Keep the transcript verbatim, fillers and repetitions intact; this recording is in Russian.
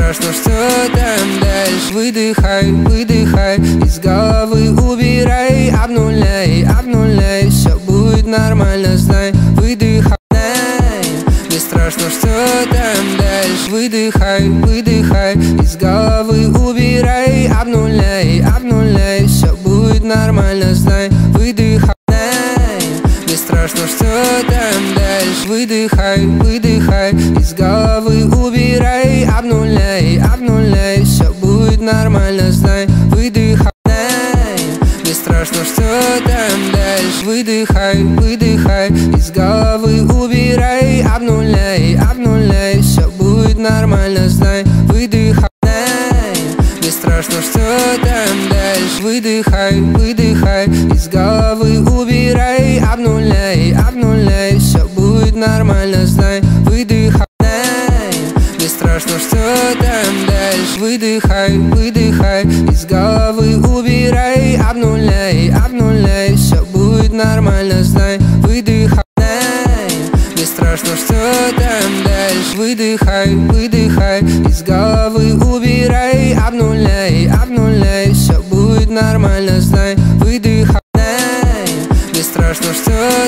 страшно, что там дальше. Выдыхай, выдыхай, из головы убирай. Обнуляй, обнуляй, все будет нормально, знай. Выдыхай, не страшно, что там дальше. Выдыхай, выдыхай, из головы убирай. Обнуляй, обнуляй, все будет нормально, знай. Выдыхай, не страшно, что там дальше. Выдыхай, выдыхай, из головы убирай. Обнуляй, обнуляй, все будет нормально, знай. Выдыхай, не страшно, что там дальше. Выдыхай, выдыхай, из головы убирай. Обнуляй, обнуляй, все будет нормально, знай. Выдыхай, не страшно, что там дальше. Выдыхай, выдыхай, из головы убирай. Обнуляй, обнуляй, все будет нормально, знай. Выдыхай, не страшно, что там дальше. Выдыхай, выдыхай, из головы убирай. Обнуляй, обнуляй, все будет нормально, знай. Выдыхай, не страшно, что там дальше. Выдыхай, выдыхай, из головы убирай. Обнуляй, обнуляй, все будет нормально, знай. Выдыхай, не страшно, что